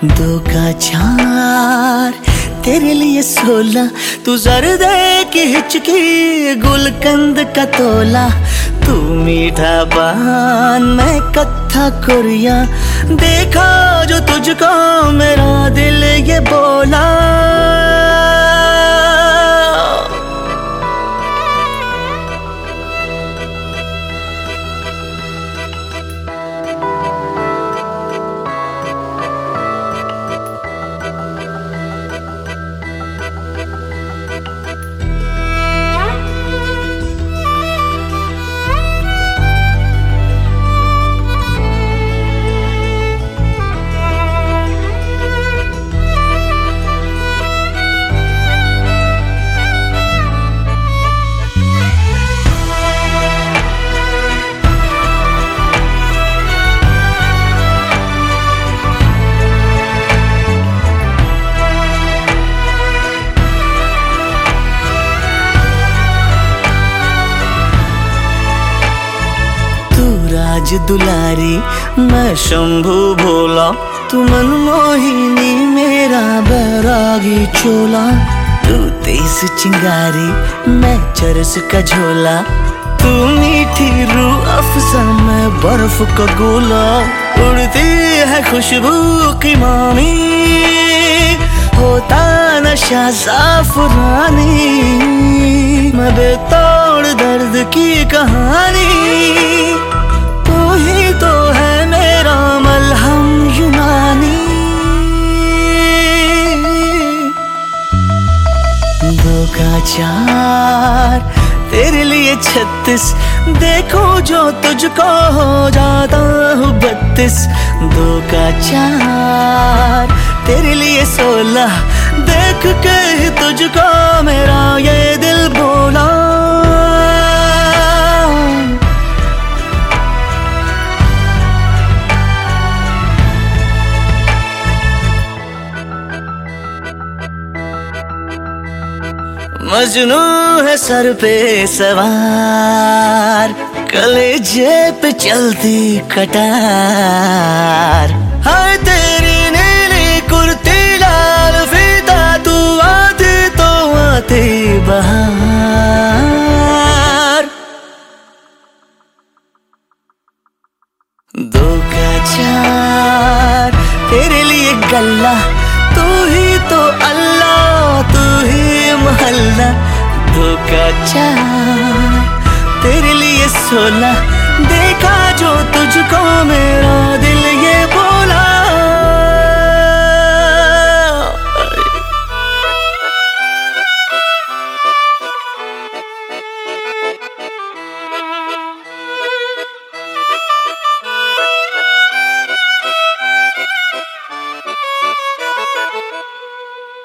दो का चार तेरे लिए 16, तू जर्दे की हिचकी गुलकंद का तोला, तू मीठा पान मैं कत्था कुरिया, देखा जो तुझको मेरा दिल ये बोला। राज दुलारी मैं शंभू भोला, तू मनमोहिनी मेरा बैरागी चोला, तू तेज चिंगारी मैं चरस का झोला, तू मीठी रूह अफ़ज़ा मैं बर्फ का गोला, उड़ती है खुशबू की मामी होता नशा ज़ाफ़रानी, मैं बेतौड़ दर्द की कहानी, ही तो है मेरा मलहम यूनानी। दो का चार तेरे लिए 36, देखो जो तुझको हो जाता हूँ 32, दो का चार तेरे लिए 16, देख के ही तुझको मेरा ये दिल बोला। मजनू है सर पे सवार, कलेजे पे चलती कटार, हाय तेरी नीली कुर्ती लाल फीता, तू आती तो आती बहार। दो का चार तेरे लिए गल्ला, तू ही तो अल्लाह तू ही महल्ला, दो का चार तेरे लिए 16, देखा जो तुझको